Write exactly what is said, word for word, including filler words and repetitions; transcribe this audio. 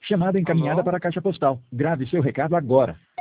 Chamada encaminhada Alô? para a caixa postal. Grave seu recado agora.